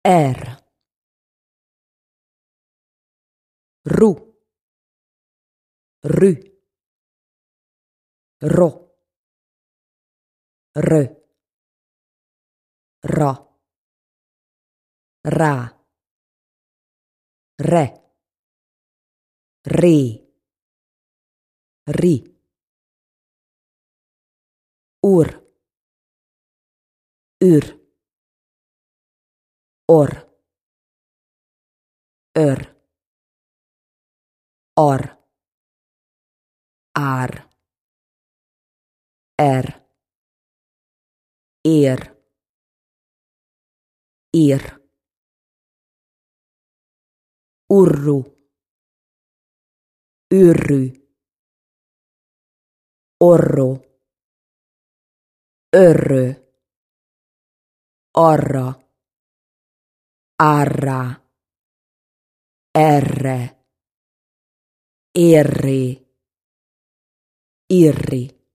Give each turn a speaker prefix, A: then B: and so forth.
A: ru, ru, ro, r, ra, ra, re, ri, ri, ur, or, or, ar, ir, urru, urru, orro, orra, arra, irri, irri.